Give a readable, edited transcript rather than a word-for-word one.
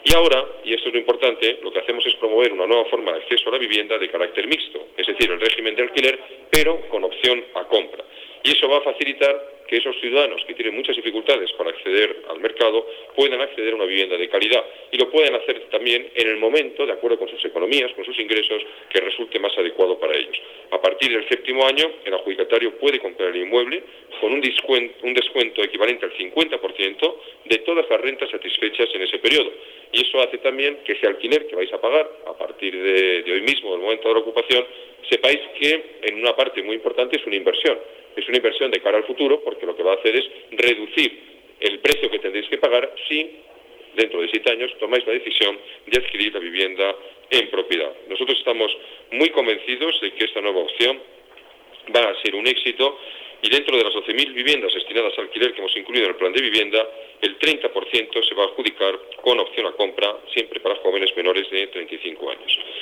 Y ahora, y esto es lo importante, lo que hacemos es promover una nueva forma de acceso a la vivienda de carácter mixto, es decir, el régimen de alquiler, pero con opción a compra. Y eso va a facilitar que esos ciudadanos que tienen muchas dificultades para acceder al mercado puedan acceder a una vivienda de calidad y lo pueden hacer también en el momento, de acuerdo con sus economías, con sus ingresos, que resulte más adecuado para ellos. A partir del 7º año, el adjudicatario puede comprar el inmueble con un descuento equivalente al 50% de todas las rentas satisfechas en ese periodo. Y eso hace también que ese alquiler que vais a pagar a partir de hoy mismo, del momento de la ocupación, sepáis que en una parte muy importante es una inversión. Es una inversión de cara al futuro, porque lo que va a hacer es reducir el precio que tendréis que pagar si dentro de 7 años tomáis la decisión de adquirir la vivienda en propiedad. Nosotros estamos muy convencidos de que esta nueva opción va a ser un éxito y dentro de las 12.000 viviendas destinadas al alquiler que hemos incluido en el plan de vivienda, el 30% se va a adjudicar con opción a compra, siempre para jóvenes menores de 35 años.